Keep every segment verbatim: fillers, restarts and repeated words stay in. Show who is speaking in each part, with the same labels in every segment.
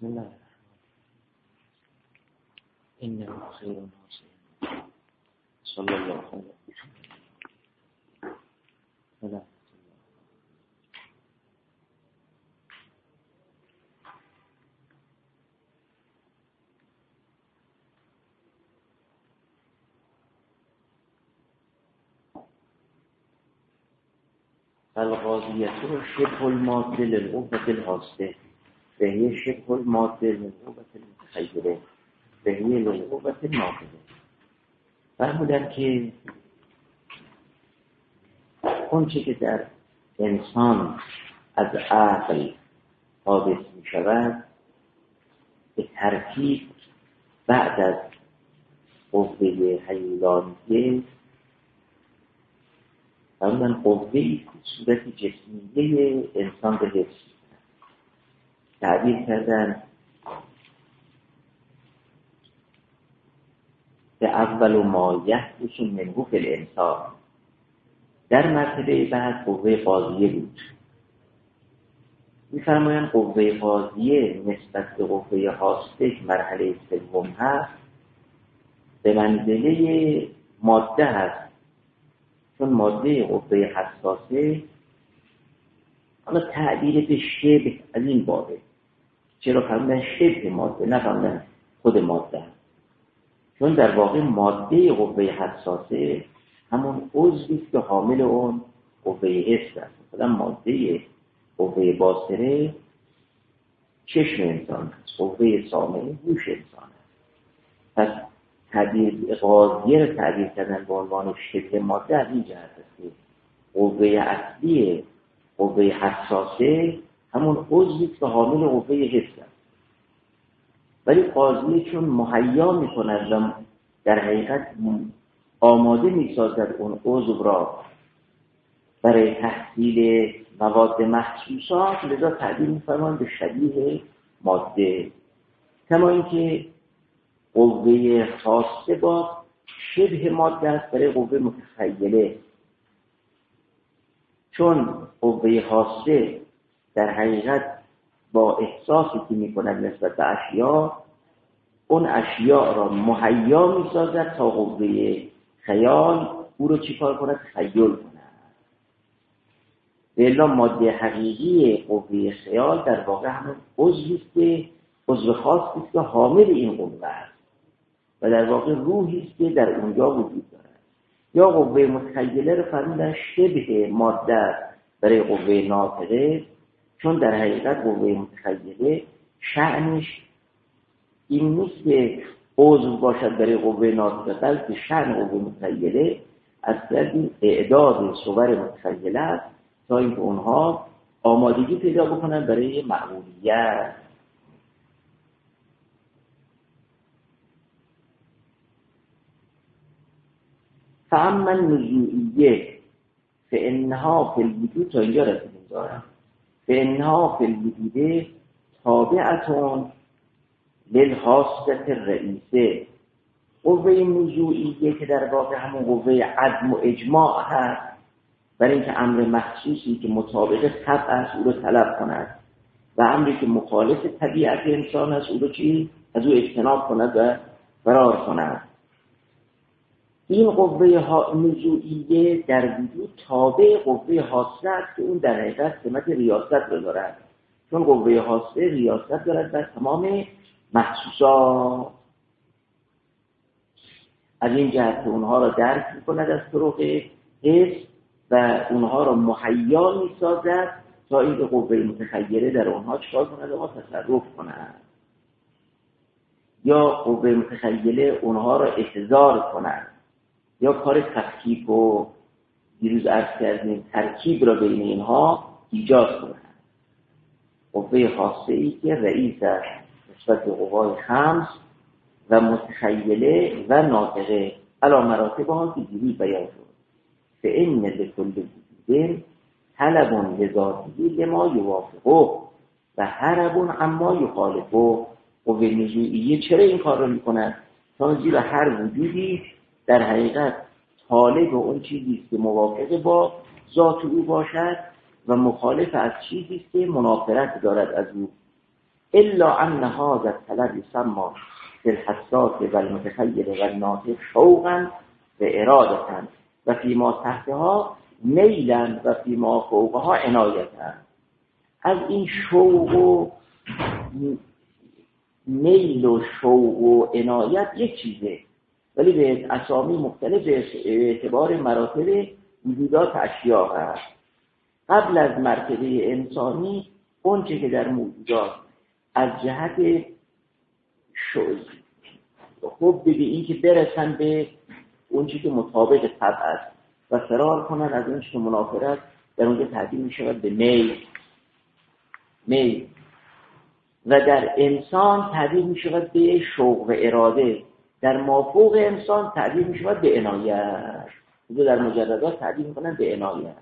Speaker 1: بسم الله إنه خير ناصر صلى الله عليه وسلم. القاضیه شبه الماده للقوة الحاسه فهي شبه الماده للقوة المتخیله فهي للقوة الناقضه. فرمودن که اون چه که در انسان از عقل حادث می شود به ترتیب بعد از قوه حیولانیه فرمودن قوه‌ای که صورت جسمیه انسان به حفظ تعبیر کردن به اول و ما یحدث منه فی الانسان. در مرتبه بعد قوه قاضیه بود. می‌فرمایند قوه قاضیه نسبت به قوه حاسه مرحله سوم هست به منزله ماده هست، چون ماده قوه حساسه حالا تعبیر به شبه از این بابه. چرا فرمودن شبه ماده نه فرمودن خود ماده؟ چون در واقع ماده قوه حساسه همون عضوی که حامل اون قوه حس است. مثلا ماده قوه باصره چشم انسان است، قوه سامعه گوش انسان است. پس تعبیر قاضیه رو تعبیر کردن به عنوان شبه ماده از این جهت است که قوه اصلی قوه حساسه همون عضوی که حامل قوه حس است. ولی قاضیه چون مهیا می‌کند و در حقیقت آماده می‌سازد اون عضو را برای تحصیل مواد محسوسات، لذا تعبیر می‌فرمایند به شبیه ماده. کما اینکه قوه خاصه با شبه ماده است برای قوه متخیله، چون قوه خاصه در حقیقت با احساسی که می‌کند نسبت به اشیاء اون اشیاء را مهیا می‌سازد تا قوه خیال او رو چیکار کند؟ تخیل کند. به الا ماده حقیقی قوه خیال در واقع همون عضوی است که عضو خاصی است که حامل این قوه است و در واقع روحی است که در اونجا وجود دارد. یا قوه متخیله رو فرمودن شبه ماده برای قوه ناطقه، چون در حقیقت قوه متخیله شأنش این نیست که عضو باشد برای قوه ناطقه، بلکه شأن قوه متخیله اصلا این اعداد صور متخیله است تا اینکه اونها آمادگی پیدا بکنن برای معمولیت. فاما النزوعیه فانها فی الوجود، تا اینجا رسیدیم دارم، فانها فی الوجود تابعتون للحاسة الرئیسه. قوه نزوعیه که در واقع همون قوه عدم و اجماع هست برای اینکه امر محسوسی که مطابق طبع است او رو طلب کند و امری که مخالف طبیعت انسان است او رو چی؟ از او اجتناب کند و فرار کند. این قوه نزوعیه در وجود تابع قوه حاسه است که اون در حقیقت سمت ریاست رو دارد، چون قوه حاسه ریاست دارد بر تمام محسوسات. از این جهت که اونها را درک می‌کند از طرق حس و اونها را مهیا می‌سازد تا اینکه قوه متخیله در اونها چکار کند و تصرف کند، یا قوه متخیله اونها را احضار کند، یا کار تفکیک و دیروز عرض کردیم ترکیب را بین اینها ایجاد کند. قوه خاصه ای که رئیس است نسبت به قوای خمس و متخیله و ناطقه علی مراتبها که دیروز بیان شد. فإن لكل وجود طلب لذاته لما یوافقه و هرب عما یخالفه. قوه نزوعیه چرا این کار را میکند؟ چون زیرا هر وجودی در حقیقت طالب اون چیزی است که موافق با ذات او باشد و مخالف از چیزی است که منافرت دارد از او. الا ان هذا الطلب يسمى في الحساس و المتخیل و الناطق شوقا و ارادتا و فیما تحتها میلا و فیما فوقها عنایتا. از این شوق و میل و شوق و عنایت یک چیزه، ولی به اسامی مختلف به اعتبار مراتب وجودات اشیاء هست. قبل از مرتبه انسانی اون چه که در موجودات از جهت خوب به این که برسن به اون چی که مطابق طبع است و فرار کنن از اون چی که منافر است، در اونجا تبدیل می شود به میل میل و در انسان تبدیل می شود به شوق و اراده. در مافوق انسان تبدیل می شود به عنایت. در مجردات تبدیل می کنن به عنایت.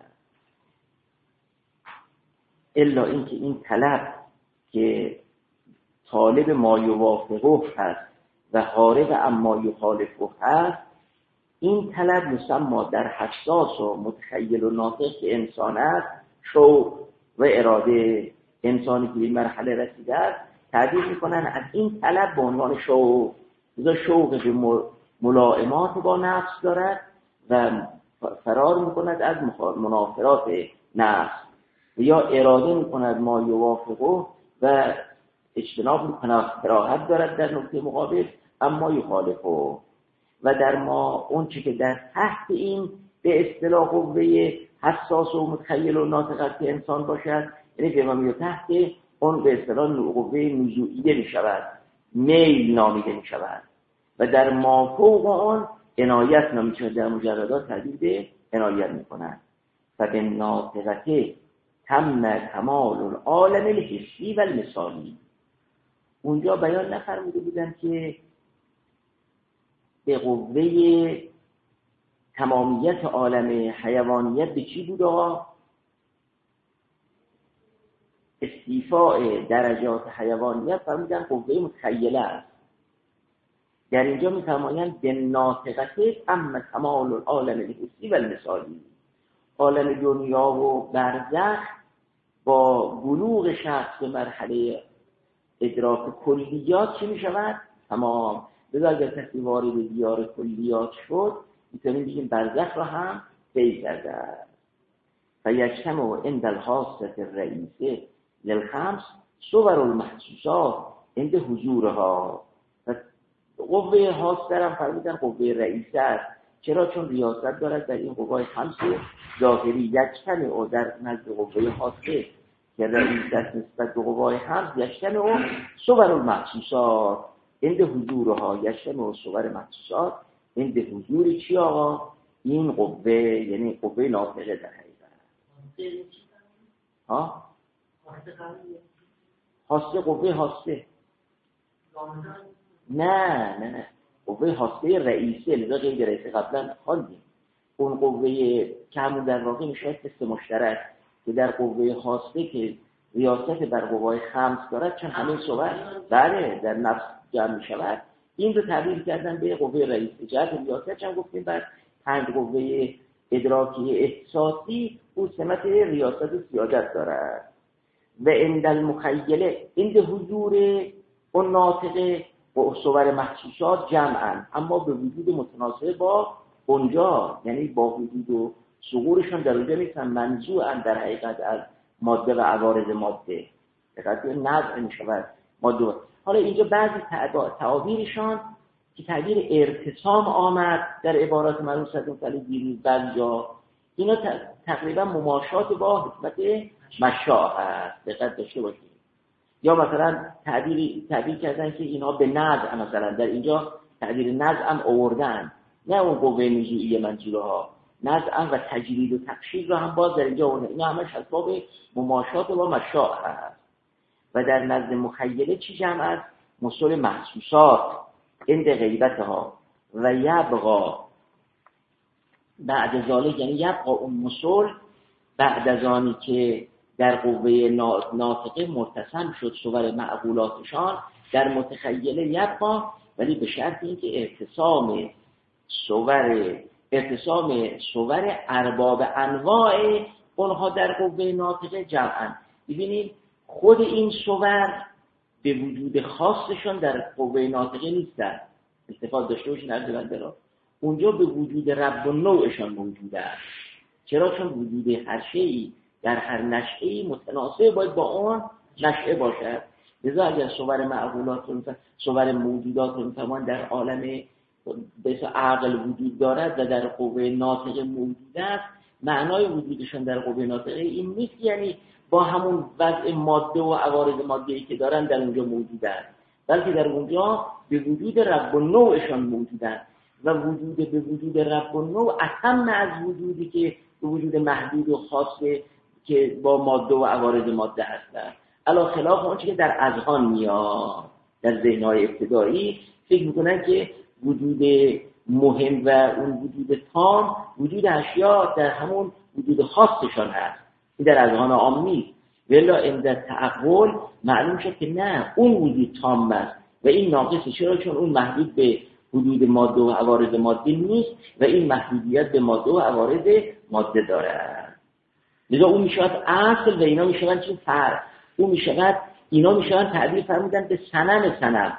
Speaker 1: الا اینکه این طلب که طالب ما یوافقه هست و حارب اما یخالفه هست، این طلب یسمى در حساس و متخیل و ناطق که انسان است شوق و اراده. انسانی که به این مرحله رسیده است تعبیر میکنن از این طلب به عنوان شوق. لذا شوق به ملائمات با نفس دارد و فرار میکند از منافرات نفس، یا اراده میکند ما یوافقه و اجتناب میکند، کراهت دارد در نقطه مقابل اما یخالفه. و در ما اون چی که در تحت این به اصطلاح قوه حساس و متخیل و ناطق که انسان باشد، یعنی به ما میاد تحت اون به اصطلاح قوه نزوعیه می شود، میل نامیده می شود. و در ما فوق آن عنایت نامیده شود. در مجردات تبدیل به عنایت می کنند. و به ناطقته تم کمال العالم الحسی و المثالی. اونجا بیان نفرموده بودن که به قوه تمامیت عالم حیوانیت به چی بوده؟ استیفاء درجات حیوانیت فرمودن قوه متخیله است. در اینجا می‌فرمایند به ناطقته اما کمال العالم الحسی و المثالی. عالم دنیا و برزخ با بلوغ شخص به مرحله ادراک کلیات چی می‌شود؟ تمام. بذار اگر کسی وارد دیار کلیات شد میتونیم بگیم برزخ را هم طی کرده. فیجتمع عند الحاسة الرئیسه للخمس صور المحسوسات عند حضورها. قوه حاسه هم فرمودن قوه رئیسه است. چرا؟ چون ریاست دارد در این قوه خمس ظاهری. یجتمع در نزد قوه حاسه که رئیست نسبت به قوه خمس، یجتمع صور المحسوسات عند حضورها. یجتمع صور محسوسات عند حضور چی آقا؟ این قوه، یعنی قوه ناطقه در حقیقت. ها؟ حاسه قوه حاسه. نه نه نه قوه حاسه رئیسه. لذا غیر رئیسه قبلا خواندیم. اون قوه که همون در واقع میشه تست مشترک که در قوه حاسه که ریاست بر قوه خمس دارد، چون همین صور بله در نفس جمع می شود، این رو تبدیل کردن به قوه رئیسه. جهت ریاست چون گفتیم بر پنج قوه ادراکی احساسی او سمت ریاست سیادت دارد. و عند المخیله عند حضور اون ناطقه با صور محسوسات جمعاً، اما به وجود متناسب با اونجا، یعنی با وجود و ظهورشون در اونجا نیستن، منزوعاً در حقیقت از ماده و عوارض ماده. دقیقاً نزع می شود ماده. حالا اینجا بعضی تعابیرشان که تعبیر ارتسام آمد در عبارات مرحوم صدر مطلع دیروز بعضی جا، اینا تقریبا مماشات با حکمت مشاع هست. دقت داشته باشید. یا مثلا تعبیر تعبیر کردن که اینا به نزع، مثلا در اینجا تعبیر نزع هم آوردن، نه اون قوه نزوعی منظورها، نزع و تجرید و تقشیر رو هم باز در اینجا آوردن. اینا همش اسباب مماشات با مشاع هست. و در نزد مخیله چی جمع است؟ مصول محسوسات عند غیبتها و یبقا بعد ذالک، یعنی یبقا اون مصول بعد از آنی که در قوه ناطقه مرتسم شد صور معقولاتشان، در متخیله یبقا، ولی به شرط اینکه ارتسام صور ارتسام صور ارباب انواع اونها در قوه ناطقه جمعاً. ببینید خود این صور به وجود خاصشان در قوه ناطقه نیستن. استفاده داشته باشین عرض بنده را. اونجا به وجود رب و نوعشان موجوده است. چرا؟ چون وجود هر شیئی در هر نشئه‌ای متناسب باید با آن نشئه باشد. لذا اگر صور معقولات رو صور موجودات رو می‌فهمن در عالم به عقل وجود دارد و در قوه ناطقه موجود است، معنای وجودشان در قوه ناطقه این نیست یعنی با همون وضع ماده و عوارض ماده‌ای که دارن در اونجا موجود است، بلکه در اونجا به وجود رب و نوعشان موجودند و وجود به وجود رب و نوع اهم از وجودی که به وجود محدود و خاصه که با ماده و عوارض ماده هستند. علا خلاف آنچه که در اذهان میاد، در ذهن‌های ابتدایی فکر میکنن که وجود مهم و اون وجود تام وجود اشیاء در همون وجود خاصشان هست. این در اذهان عام نیست. ولی عند تعقل معلوم شد که نه، اون وجود تام است و این ناقصه. چرا؟ چون اون محدود به وجود ماده و عوارض ماده نیست و این محدودیت به ماده و عوارض ماده دارد. لذا اون میشود اصل و اینا میشوند چون فرع. اون میشود اینا میشوند تعبیر فرمودن به صنم صنم.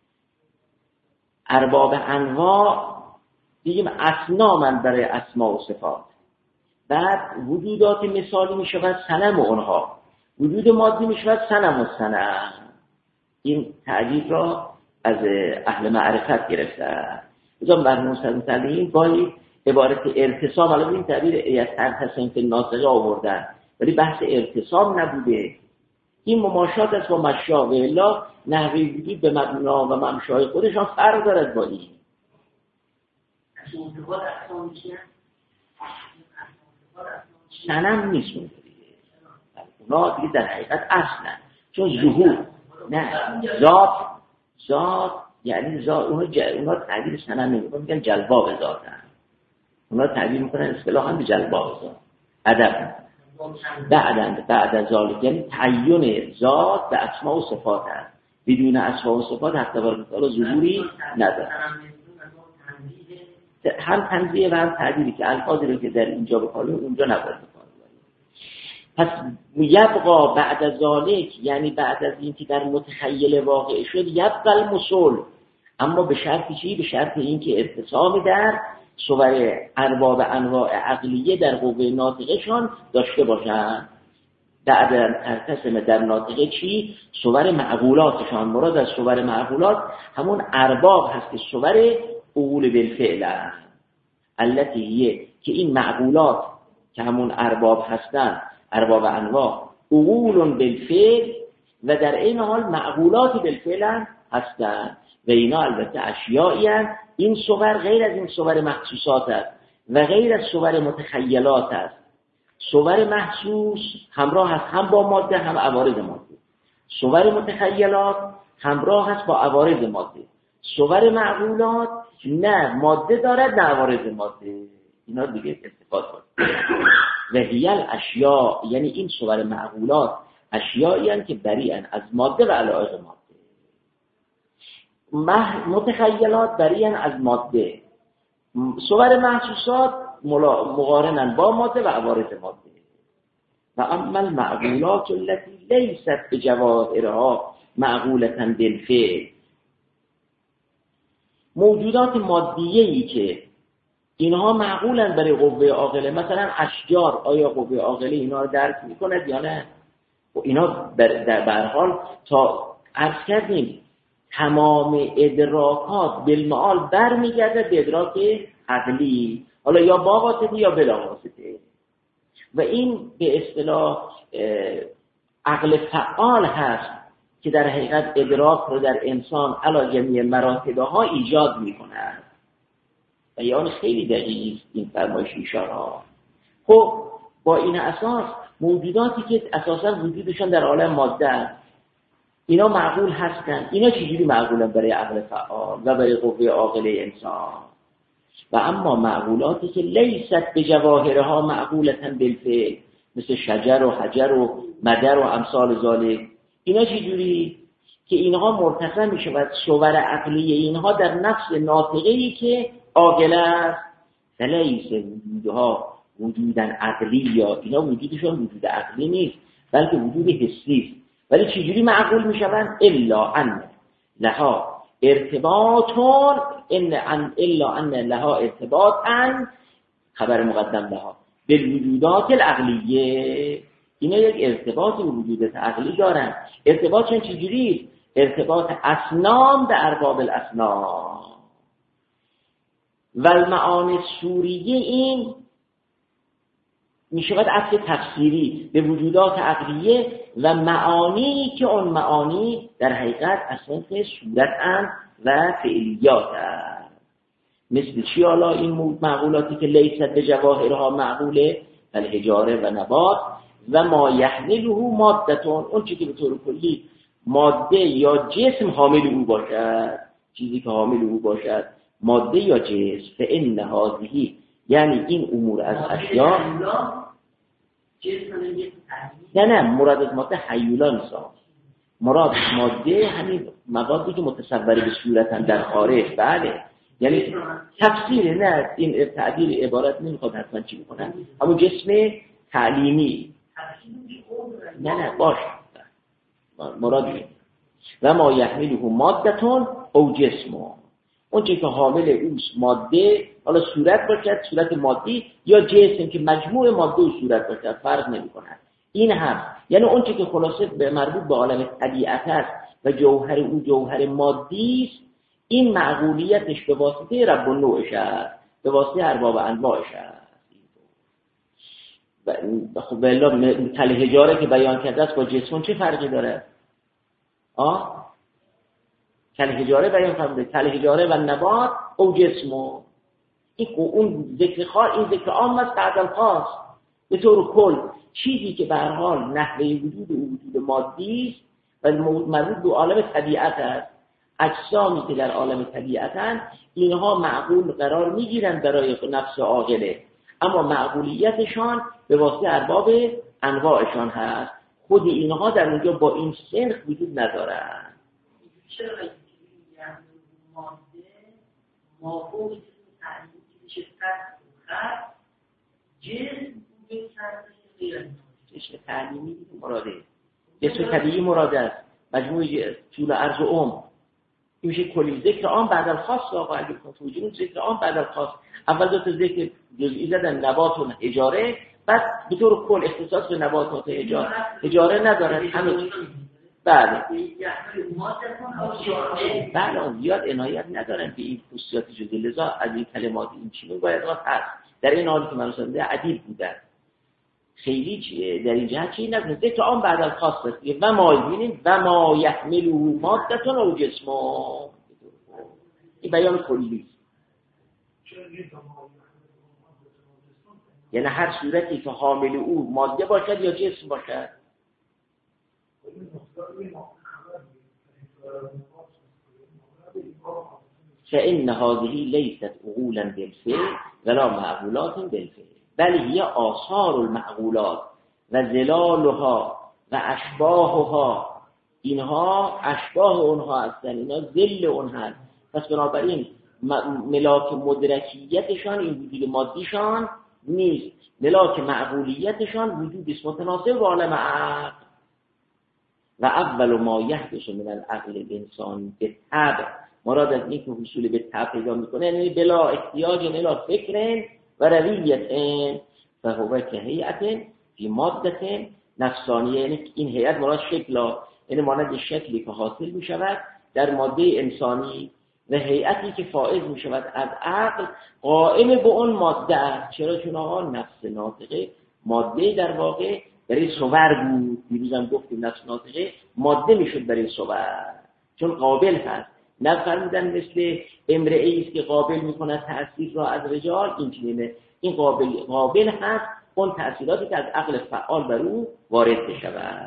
Speaker 1: ارباب انواع دیگه اصنامن برای اسماء و صفات. بعد وجودات مثالی میشود صنم اونها، وجود مادی میشود صنم و صنم. این تعبیر را از اهل معرفت گرفته. لذا مرحوم صدرالعلیم باید عبارت ارتسام، الان این تعبیر ارتسام که ناطقه آوردن ولی بحث ارتسام نبوده. این مماشات است با مشا و الا نحوه وجود به مبنا و ممشای خودشان فرق دارد با این. صنم نیست اون دیگه. اونا دیگه در حقیقت اصلا چون ظهور نه ذات ذات یعنی ذات اونا ج... اونا تعبیر صنم نمیکنن، میگن جلباب ذاتن. اونا تعبیر میکنن اصطلاحاً به جلباب ذات. ادب بعد بعد از ذالک یعنی تعیین ذات به اسماء و صفات است. بدون اسماء و صفات حتی تبارک و تعالی ظهوری نداره. هم تنزیه و هم تعبیری که الفاظی رو که در اینجا بکنیم اونجا نباید بکنیم. پس یبقا بعد از ذالک یعنی بعد از این که در متخیل واقع شد یبقا المثل، اما به شرط چی؟ به شرط این که اتصامی در صور ارباب انواع عقلیه در قوه ناطقهشان داشته باشند. بعد ترتسم در ناطقه چی؟ صور معقولاتشان. مراد از صور معقولات همون ارباب هست که صور عقول بالفعل هست. التي هي که این معقولات که همون ارباب هستند، ارباب انواع عقول بالفعل و در این حال معقولات بالفعل هستند و اینا البته اشیائی هستند. این صور غیر از این صور محسوسات است و غیر از صور متخیلات است. صور محسوس همراه است هم با ماده هم عوارض ماده. صور متخیلات همراه است با عوارض ماده. صور معقولات نه ماده دارد نه عوارض ماده. اینا دیگه استفاده کنید. و هیل اشیاء یعنی این صور معقولات اشیایی هستند که بریئن از ماده و علایق ماده. متخیلات بریئن از ماده. صور محسوسات مقارنن با ماده و عوارض ماده. و اما المعقولات التي ليست بجواهرها معقولة بالفعل، موجودات مادیه‌ای که اینها معقولن برای قوه عاقله، مثلا اشجار، آیا قوه عاقله اینا رو درک می‌کند یا نه؟ و اینا در هر حال تا عرض کردیم تمام ادراکات بالمعال برمیگرده به ادراک عقلی، حالا یا با واسطه یا بلا واسطه. و این به اصطلاح عقل فعال هست که در حقیقت ادراک رو در انسان علی جمیع مراتبها ایجاد می‌کند. بیان خیلی دقیق است این فرمایش ایشان‌ها. خب با این اساس موجوداتی که اساساً وجودشان در عالم ماده است اینا معقول هستند. اینا چجوری معقولن برای عقل فعال و برای قوه عاقله انسان؟ و اما معقولاتی که لیست به جواهرها معقولتاً بالفعل، مثل شجر و حجر و مدر و امثال ذالک، اینا چجوری؟ که اینها مرتفع می شود صور عقلی اینها در نفس ناطقه‌ای که عاقل است. فلیس وجودها وجوداً عقلی، یا اینا وجودشون وجود عقلی نیست بلکه وجود حسی است. ولی چجوری معقول میشوند؟ الا ان لها ارتباطون ان ان الا ان لها ارتباطن، خبر مقدم لها بالوجودات العقلیه، اینا یک ارتباط به وجودات عقلی دارن. ارتباطشون چجوری؟ ارتباط اصنام به ارباب الاصنام و المعانی سوریه، این میشود اصل تفسیری به وجودات عقلیه و معانی که اون معانی در حقیقت اصلا صورتن و فعلیات هست. مثل چی حالا این معقولاتی که لیست به جواهرها معقوله، الحجاره و نبات و ما یحمله مادتون، اون چی که به طور کلی ماده یا جسم حامل او باشد، چیزی که حامل او باشد ماده یا جسم، فإن هذه، یعنی این امور از اشیاء، نه نه مراد از ماده حیولا نیست، مراد ماده همین موادی که متصوره به صورتن در خارج. بله یعنی تفسیر، نه این تعبیر عبارت نمیخواد حتما چی بکنن، همون جسم تعلیمی، نه نه باش مراد این و ما یحمله مادتون او جسمون، اون چی که حامل اوست ماده، حالا صورت باشد صورت مادی یا جسم که مجموع ماده و صورت باشد فرق نمی کند. این هم یعنی اون چی که خلاصه به مربوط به عالم طبیعت است و جوهر او جوهر مادی است، این معقولیتش به واسطه رب النوعش است، به واسطه ارباب انواعش است. خب بلا تل حجاره که بیان کرده است با جسمون چه فرقی داره؟ آه تل حجاره بیان فرموده، تل حجاره و نبات او جسمو، این اون ذکر خاص، این ذکر عام است بعد الخاص. به طور کل چیزی که به هر حال نحوه وجود و وجود مادی است و مربوط به عالم طبیعت است، اجسامی که در عالم طبیعتن اینها معقول قرار میگیرن برای نفس عاقله، اما معقولیتشان به واسطه ارباب انواعشان هست، خود اینها در اونجا با این سنخ وجود ندارن.
Speaker 2: چرا ماده مافوق تعلیمی که میشه تست خط جسم بوده سرش غیره
Speaker 1: جسم تعلیمی مراده، جسم طبیعی مراده است، مجموعه طول عرض و عمر، این میشه کلی ذکر عام بعد الخاص. آقا اگه توجیه ذکر عام بعد الخاص، اول دو تا ذکر جزئی زدن نبات و حجاره، بعد به طور کل اختصاص به نبات و حجاره حجاره ندارن همین. بله بله زیاد عنایت ندارن به این خصوصیات جزئی، لذا از این کلمات این چی باید وقت هست در این حالی که من رسانده ادیب بودن خیلی چیه در این جهت چیزی نکنه. ذکر عام بعد الخاص است و ما ببینیم و ما یحمله مادتون او جسمون، این بیان کلی است. یعنی هر صورتی که حامل او ماده باشد یا جسم باشد. فإن هذه ليست عقولا بالفعل ولا معقولات بالفعل بل هي آثار المعقولات و ظلالها و اشباهها، اینها اشباه اونها هستن، اینا ظل اونها هست. پس بنابراین ملاک مدرکیتشان این وجود مادیشان نیست، ملاک معقولیتشان وجود است متناسب با عالم عقل. و اول ما یحدث من العقل الانسان به طبع، مراد از این که حصول به طبع پیدا میکنه یعنی بلا احتیاج الی فکر و رویت فهو کهیئت فی ماده نفسانیه، یعنی این هیئت مراد شکلا، یعنی مانند شکلی که حاصل میشود در ماده انسانی و هیئتی که فائز میشود از عقل قائم به اون ماده است. چرا؟ چون آقا نفس ناطقه ماده در واقع برای صور بود، دیروزم گفتیم نفس ناطقه ماده میشد برای صور چون قابل هست. نفرمودن مثل امرئه است که قابل میکند تأثیر را از رجال، این چنینه، این قابل قابل هست اون تأثیراتی که از عقل فعال بر او وارد بشود،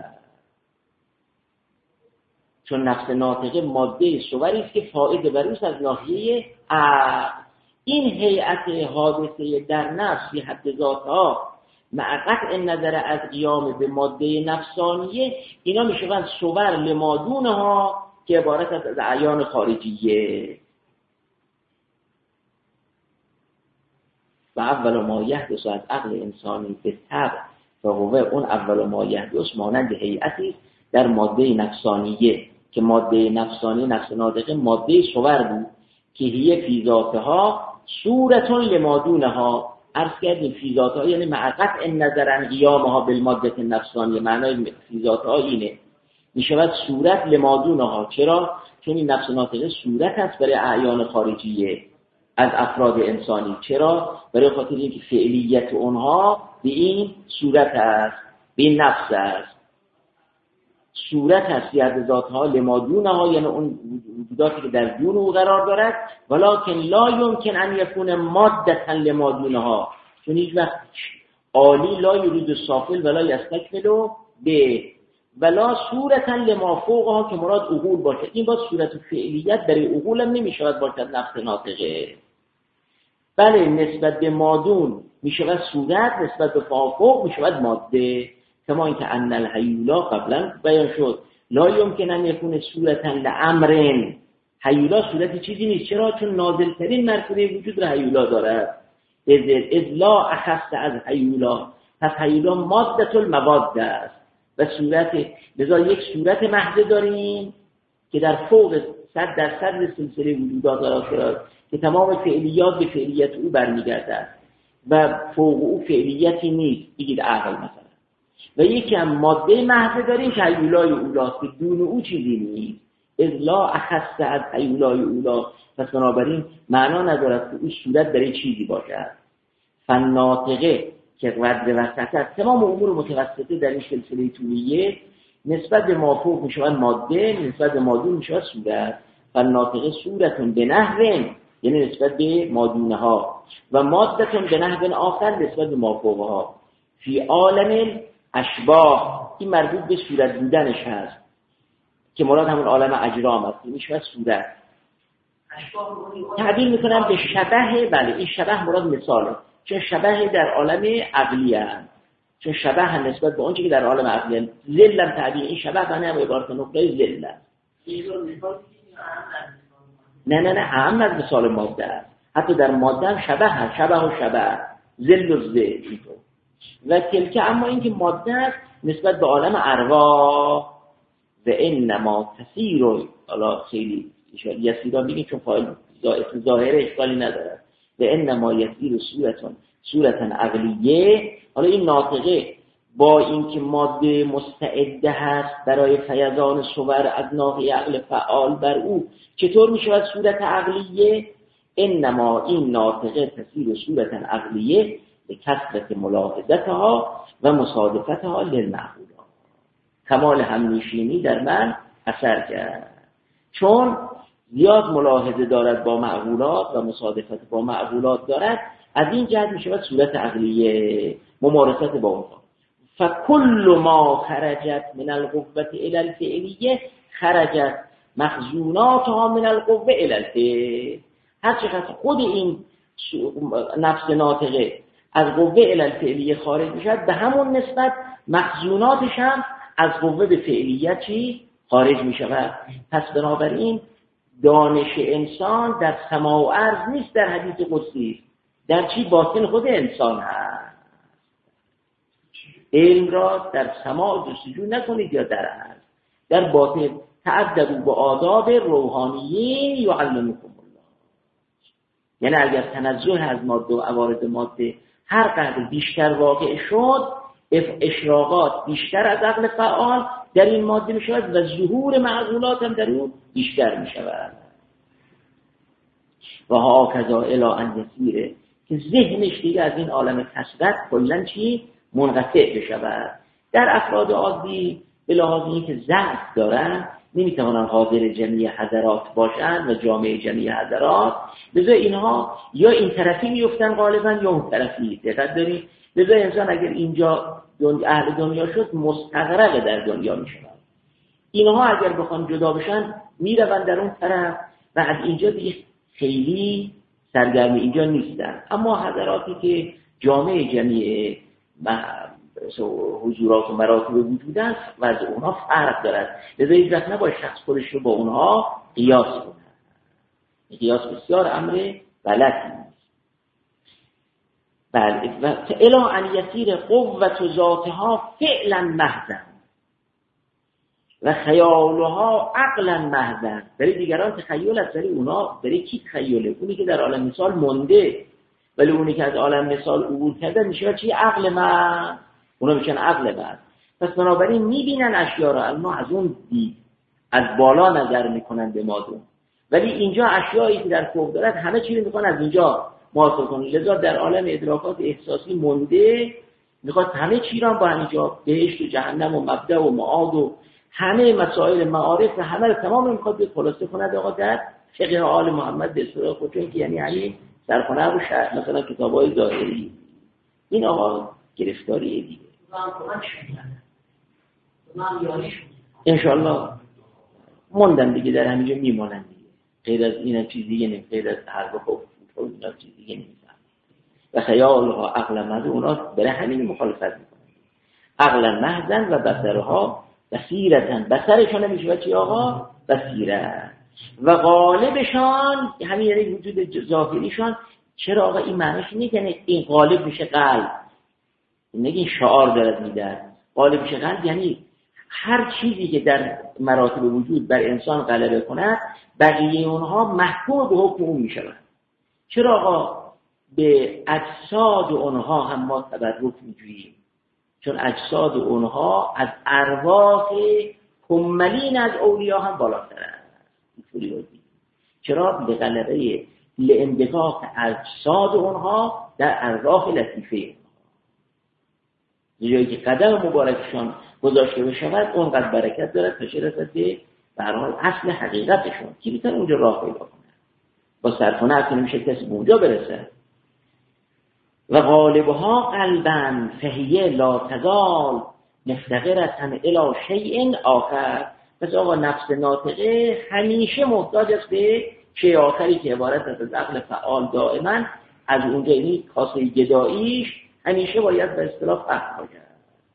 Speaker 1: چون نفس ناطقه ماده صوری است که فائده بر اوست از ناحیه عقل. این هیئت حادثه در نفس فی حد ذاتها مع قطع نظر از قیام به ماده نفسانیه، اینا میشوند صور لمادونها که عبارت است از اعیان خارجیه. و اول ما یحدث از عقل انسانی به طبع، و هو اون اول ما یحدث مانند هیئتی در ماده نفسانیه که ماده نفسانی نفس ناطقه ماده صور بود که هیه فی ذاتها صورتون لمادونها، عرض کردیم فی ذاتها یعنی مع قطع نظرن قیامها بالماده نفسانیه، معنای فی ذاتها اینه میشود صورت لمادونها. چرا؟ چون این نفس ناطقه صورت است برای اعیان خارجیه از افراد انسانی. چرا؟ برای خاطر اینکه فعلیت اونها به این صورت است، به این نفس است. صورت هست یاد ذاتها لمادونها، یعنی اون وجوداتی که در دون او قرار دارد، ولکن لا یمکن ان یکون مادتا لمادونها، چون هیچ وقت عالی لا یرید السافل ولا یستکمل به ولا صورتا لما فوقها که مراد عقول باشد. این با صورت و فعلیت برای عقول هم نمی شود باشد نفس ناطقه. بله نسبت به مادون می شود صورت، نسبت به فوق می شود ماده، کما اینکه ان الهیولا قبلا بیان شد لا یمکن ان یکون صورتا لامر، هیولا صورت چیزی نیست. چرا؟ چون نازل ترین مرتبه وجود را هیولا دارد. اذ لا اخص از هیولا، پس هیولا ماده المواد است و صورت، لذا یک صورت محض داریم که در فوق صد درصد سلسله وجودات قرار دارد که تمام فعلیات به فعلیت او برمیگردد و فوق او فعلیتی نیست، بگید عقل مثلا. و یکی هم ماده محض داریم که هیولای اولاست که دون او چیزی نیست. اذ لا اخص از هیولای اولا، پس بنابراین معنا ندارد که او صورت برای چیزی باشد. فناطقه که قدر وسط است، تمام امور متوسطه در این سلسله طولیه نسبت به مافوق می شود ماده، نسبت به مادون می شود صورت. فناطقه صورتون به نحو، یعنی نسبت به مادونه ها، و مادتون به نحو آخر نسبت به مافوقه ها. فی عالم اشباه، این مربوط به صورت بودنش هست که مراد همون عالم اجرام است، می شود صورت. تعبیر میکنم به شبه، بله این شبه مراد مثاله، چون شبه در عالم عقلی هست، چون شبه نسبت به اون چیزی که در عالم عقلی هست. ذلم تعبیر این شبه بنه هم عبارت نقطه ذل. نه نه نه اهم از مثال ماده است، حتی در ماده هم شبه هست، شبه و شبه، ذل و ذل اینطور. و تلکه اما این که ماده است نسبت به عالم ارواح و انما تسیر و حالا خیلی یسیرا میگه چون فایل ظاهره اشکالی نداره. و انما یسیر صورتون صورتن عقلیه. حالا این ناطقه با اینکه ماده مستعده هست برای فیضان صور از ناحیه عقل فعال بر او، چطور می شود صورت عقلیه؟ انما این ناطقه تسیر صورتن عقلیه به کثرت ملاحظتها و مصادفتها للمعقولات، کمال همنشینی در من اثر کرد، چون زیاد ملاحظه دارد با معقولات و مصادفت با معقولات دارد، از این جهت می شود صورت عقلیه، ممارست با اونها. فکل ما خرجت من القوة الى الفعلیه خرجت مخزوناتها من القوة الى الفعل. هر چقدر خود این نفس ناطقه از قوه الی الفعلیه خارج میشد، به همون نسبت مخزوناتش هم از قوه به فعلیت چی خارج میشود. پس بنابراین دانش انسان در سماع و عرض نیست، در حدیث قدسی در چی باطن خود انسان هست. علم را در سماع جستجو نکنید یا در عرض، در باطن تعددوا با آداب روحانیه یعلمکم الله. یعنی اگر تنزه از ماده و عوارض ماده هر قدر بیشتر واقع شد، اشراقات بیشتر از عقل فعال در این ماده می شود و ظهور معقولات هم در اون بیشتر می شود. و ها کذا الی ان یسیره، که ذهنش دیگه از این عالم کثرت کلن چی منقطع بشود. در افراد عادی به لحاظ اینکه ضعف دارن نمیتوانن حاضر جمعی حضرات باشن و جامعه جمعی حضرات، لذا اینها یا این طرفی میفتن غالبا یا اون طرفی. دقت دارید؟ لذا انسان اگر اینجا اهل دنیا شد مستغرق در دنیا میشن. اینها اگر بخوان جدا بشن میروند در اون طرف و از اینجا دیگه خیلی سرگرمی اینجا نیستن. اما حضراتی که جامعه جمعی حضورات و مراتب وجود است و از اونها فرق دارد، لذا هیچ وقت نباید شخص خودش رو با اونها قیاس کنه. قیاس بسیار امر غلطی است. بله و الی ان یسیر قوت ذاتها فعلا محضا، و خیالها عقلا محضن. برای دیگران تخیل است، برای اونا برای کی تخیله؟ اونی که در عالم مثال مونده، ولی اونی که از عالم مثال عبور کرده میشه چی؟ عقل محض. اونا میشن عقل محض. پس بنابراین میبینن اشیا را، اما از اون دید از بالا نظر میکنن به مادون. ولی اینجا اشیایی که در فوق دارد همه چی رو میخوان از اینجا محاسبه کنن. لذا در عالم ادراکات احساسی مونده، میخواد همه چی را با اینجا بهشت و جهنم و مبدأ و معاد و همه مسائل معارف و همه رو تمام میخواد به خلاصه کند آقا در فقه آل محمد به اصطلاح خودشون که یعنی همین سرخانه و شرح مثلا کتابای ظاهری. این آقا گرفتاری دیگه. انشالله موندن دیگه، در همینجا میمانن دیگه. غیر از این هم چیز دیگه نمی، غیر از حرف و خوف و این هم چیز دیگه نمیفهم. و خیالها عقل محض، اونا برای همین مخالفت میکنن. عقل محضن و بصرها بصیرتن، بصرشان نمیشه چی آقا؟ بصیرت. و غالبشان همین یعنی وجود ظاهریشان. چرا آقا این معنیش اینه که این غالب میشه قلب، نگه این شعار دارد میده غالب میشه قلب، یعنی هر چیزی که در مراتب وجود بر انسان غلبه کند بقیه اونها محکوم به حکم اون میشوند. چرا آقا به اجساد اونها هم ما تبرک میجوییم؟ چون اجساد اونها از ارواح کملین از اولیاء هم بالاتر است. چرا؟ به غلبه لانبثاق اجساد اونها در ارواح لطیفه اونها. جایی که قدم مبارکشان گذاشته بشود اونقدر برکت دارد تا چه رسد به هر حال اصل حقیقتشون. کی میتونه اونجا راه پیدا کنه؟ با صرف نفس نمیشه کسی به اونجا برسه. و غالبها قلبا فهیه لا تزال مفتقرة الی شیء آخر. پس آقا نفس ناطقه همیشه محتاج است به شیء آخری که عبارت است از عقل فعال. دائما از اونجا یعنی کاسه گداییش همیشه باید به اصطلاح فهم کرد.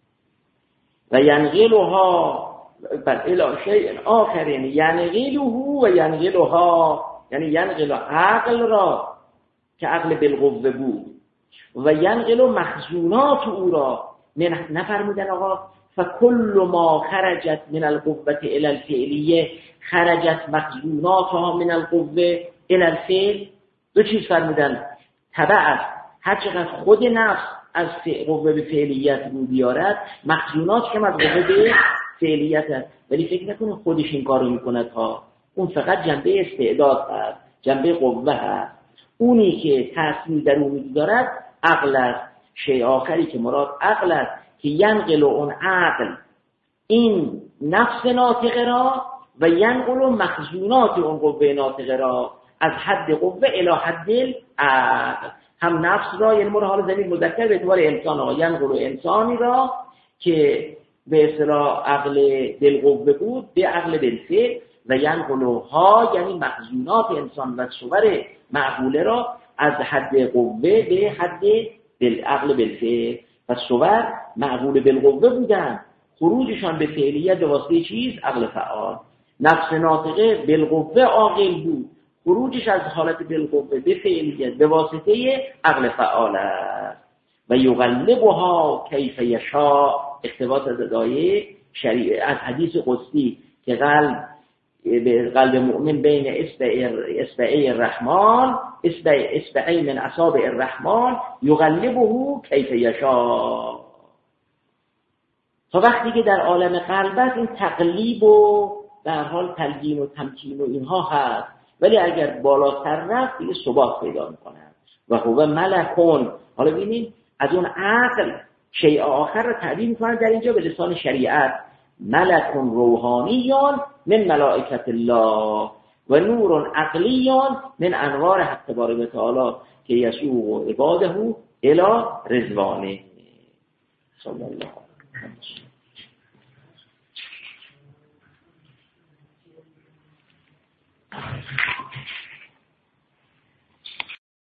Speaker 1: و ینقلها بر الی شیء آخر، یعنی ینقله و ینقلها، یعنی ینقل عقل را که عقل بالقوه بود و ینقل مخزونات او را. نفرمودن آقا فکل ما خرجت من القوه الی الفعلیه خرجت مخزوناتها من القوه الی الفعل. دو چیز فرمودن تبع است، هر چقدر خود نفس از قوه به فعلیت رو بیارد مخزونات که از قوه به فعلیت است. ولی فکر نکنه خودش این کارو میکند ها، اون فقط جنبه استعداد هست، جنبه قوه هست. اونی که تأثیر در اون دارد عقل است. شیء آخری که مراد عقل است که ینقل اون عقل این نفس ناطقه را و ینقل مخزونات اون قوه ناطقه را از حد قوه الی حد العقل. هم نفس را یعنی مورد حال زمین مذکر به اعتبار انسان ها، ینقل انسانی را که به اصطلاح عقل بالقوه بود به عقل بالفعل و ینقلها یعنی مخزونات انسان و صور معقوله را از حد قوه به حد عقل بالفعل. پس صور معقول بالقوه بودن، خروجشان به فعلیت به واسطه چیز؟ عقل فعال. نفس ناطقه بالقوه عاقل بود، خروجش از حالت بالقوه به فعلیت به واسطه عقل فعال است. و یغلبها کیف یشاء، اقتباس از ادعای شریعه از حدیث قدسی که قلب به قلب مؤمن بین اصبعی الرحمن اصبعی من اصابع الرحمن یغلبه کیف یشاء. تا وقتی که در عالم قلب است این تقلیب و در حال تلقین و تمکین و اینها هست، ولی اگر بالاتر رفت دیگه ثبات پیدا میکنه. و هو ملکون. حالا ببینید از اون عقل شیء آخر رو تعبیر میکنن در اینجا به لسان شریعت. ملکون روحانیان من ملائکت الله و نور عقلیان من انوار حق تبارک و تعالی که یسوع عباده الی رضوانه. صلی الله علیه و